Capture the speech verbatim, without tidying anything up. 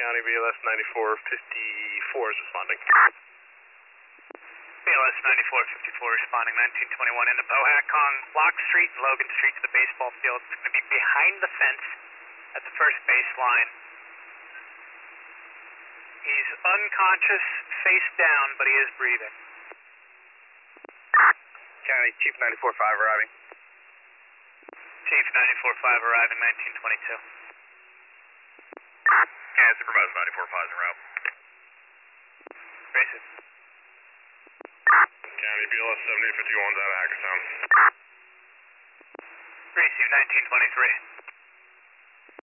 County, B L S ninety-four fifty-four is responding. B L S ninety-four fifty-four responding, nineteen twenty-one into Bohack on Lock Street and Logan Street to the baseball field. It's going to be behind the fence at the first baseline. He's unconscious, face down, but he is breathing. County, Chief ninety-four five arriving. Chief ninety-four five arriving, nineteen twenty-two. County, Supervisor ninety-four five is en route. Racing. County, B L S seventy fifty-one's out of Hackerstown. Receive nineteen twenty-three.